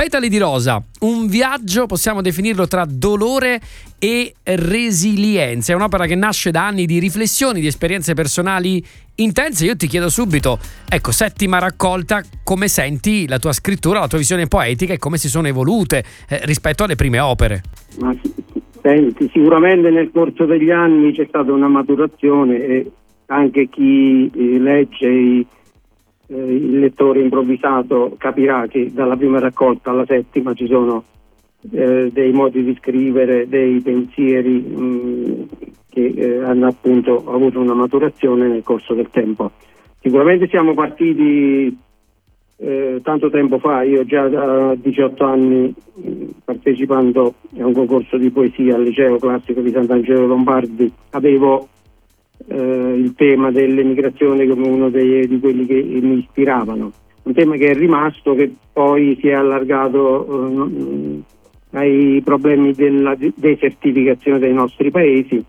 Petali di rosa, un viaggio, possiamo definirlo, tra dolore e resilienza. È un'opera che nasce da anni di riflessioni, di esperienze personali intense. Io ti chiedo subito, ecco, settima raccolta, come senti la tua scrittura, la tua visione poetica e come si sono evolute rispetto alle prime opere? Ma senti, sicuramente nel corso degli anni c'è stata una maturazione e anche chi legge il lettore improvvisato capirà che dalla prima raccolta alla settima ci sono dei modi di scrivere, dei pensieri che hanno appunto avuto una maturazione nel corso del tempo. Sicuramente siamo partiti tanto tempo fa. Io già da 18 anni, partecipando a un concorso di poesia al liceo classico di Sant'Angelo Lombardi, avevo il tema dell'emigrazione come uno di quelli che mi ispiravano, un tema che è rimasto, che poi si è allargato ai problemi della desertificazione dei nostri paesi.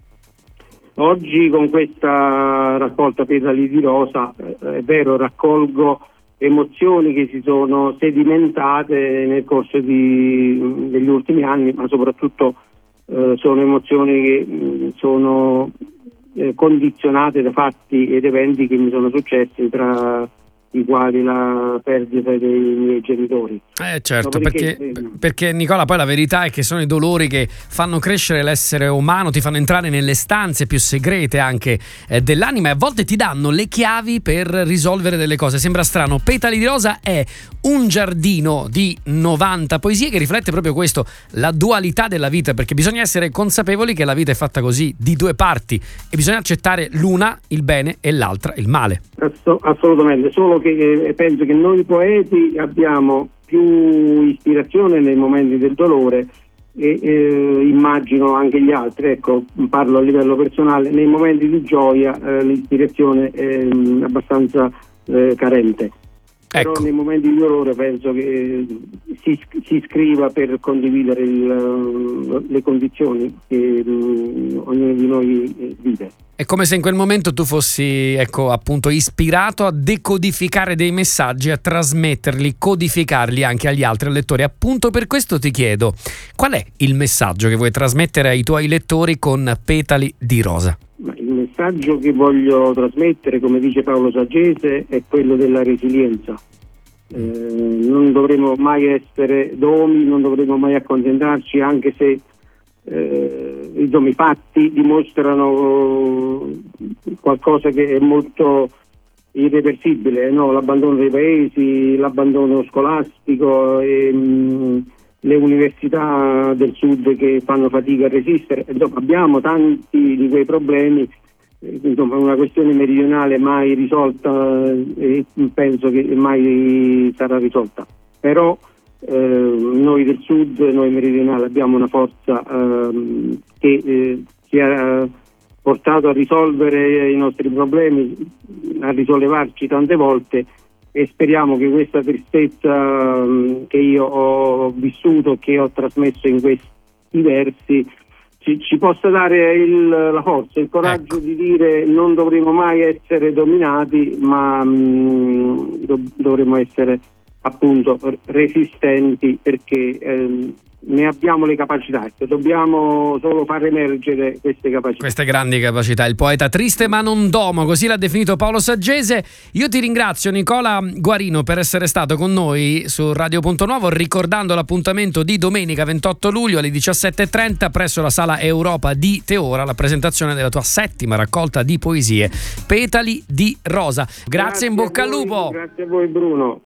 Oggi con questa raccolta Petali di rosa, è vero, raccolgo emozioni che si sono sedimentate nel corso degli ultimi anni, ma soprattutto sono emozioni che sono condizionate da fatti ed eventi che mi sono successi, tra i quali la perdita dei miei genitori. Certo, perché Nicola, poi la verità è che sono i dolori che fanno crescere l'essere umano, ti fanno entrare nelle stanze più segrete anche dell'anima, e a volte ti danno le chiavi per risolvere delle cose. Sembra strano. Petali di rosa è un giardino di 90 poesie che riflette proprio questo, la dualità della vita, perché bisogna essere consapevoli che la vita è fatta così, di due parti, e bisogna accettare l'una il bene e l'altra il male. Assolutamente, solo che penso che noi poeti abbiamo più ispirazione nei momenti del dolore e immagino anche gli altri, ecco, parlo a livello personale, nei momenti di gioia l'ispirazione è abbastanza carente. Però nei momenti di dolore penso che si scriva per condividere le condizioni che ognuno di noi vive. È come se in quel momento tu fossi, ecco, appunto ispirato a decodificare dei messaggi, a trasmetterli, codificarli anche agli altri lettori. Appunto per questo ti chiedo, qual è il messaggio che vuoi trasmettere ai tuoi lettori con Petali di rosa? Il messaggio che voglio trasmettere, come dice Paolo Saggese, è quello della resilienza. Non dovremo mai essere domi, non dovremo mai accontentarci, anche se i fatti dimostrano qualcosa che è molto irreversibile, no? L'abbandono dei paesi, l'abbandono scolastico, le università del sud che fanno fatica a resistere. Insomma, abbiamo tanti di quei problemi, insomma, una questione meridionale mai risolta e penso che mai sarà risolta. Però noi del sud, noi meridionali, abbiamo una forza che ci ha portato a risolvere i nostri problemi, a risollevarci tante volte, e speriamo che questa tristezza che io ho vissuto, che ho trasmesso in questi versi, ci possa dare la forza, il coraggio, ecco, di dire non dovremo mai essere dominati, ma dovremo essere appunto resistenti, perché ne abbiamo le capacità, dobbiamo solo far emergere queste capacità. Queste grandi capacità. Il poeta triste ma non domo, così l'ha definito Paolo Saggese. Io ti ringrazio, Nicola Guarino, per essere stato con noi su Radio Punto Nuovo, ricordando l'appuntamento di domenica 28 luglio alle 17:30 presso la Sala Europa di Teora, la presentazione della tua settima raccolta di poesie, Petali di rosa. Grazie, in bocca al lupo. Grazie a voi, Bruno.